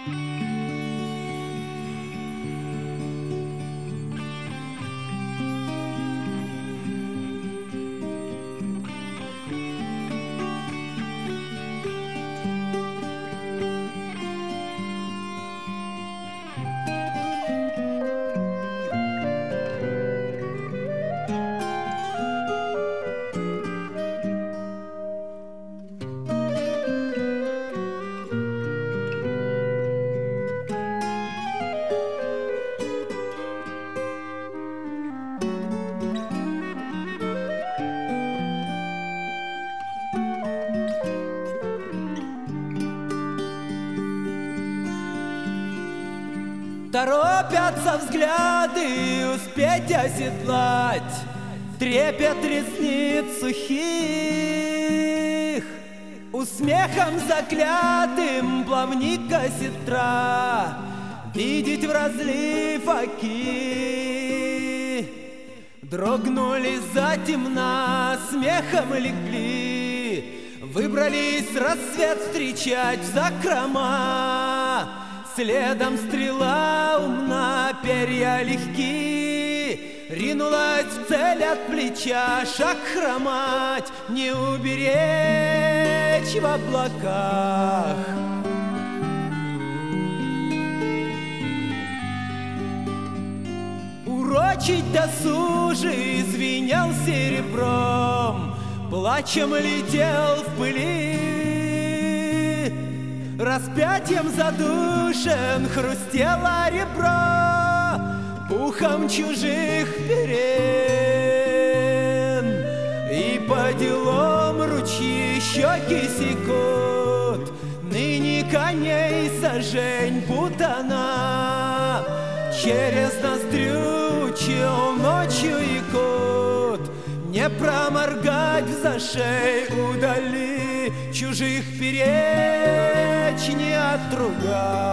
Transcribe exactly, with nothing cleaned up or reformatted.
Торопятся взгляды успеть оседлать трепет ресниц сухих, усмехом заклятым плавника сестра видеть в разлив оки. Дрогнули затемна, смехом легли, выбрались рассвет встречать в закрома. Следом стрела умна, перья легки, ринулась в цель от плеча, шаг хромать, не уберечь в облаках. Урочить досужий звенел серебром, плачем летел в пыли. Распятием задушен хрустело ребро пухом чужих перен. И по делам ручьи щеки секут, ныне коней сожень путана через ноздрю чел ночью икут. Не проморгать в зашей удали, чужих перечь не отругать.